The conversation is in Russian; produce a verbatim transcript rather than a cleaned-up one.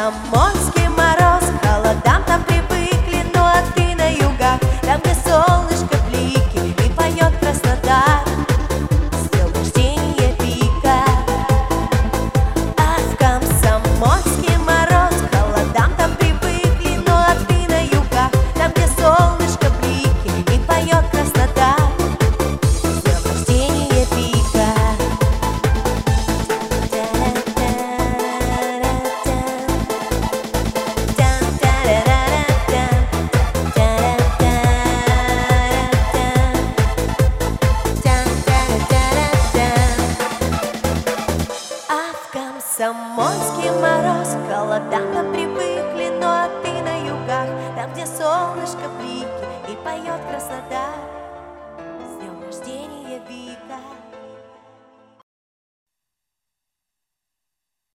комсомольский мороз, к холодам там привыкли, ну а ты на югах, там, где солнышко блики и поет Краснодар. С днем рождения Вика! А в комсомольский мороз, к холодам там привыкли, ну а ты на югах, там, где солнышко блики и поет Краснодар. С днем рождения Вика! Комсомольский мороз, к холодам там привыкли, ну а ты на югах, там, где солнышко блики и поет Краснодар. С днем рождения, Вика!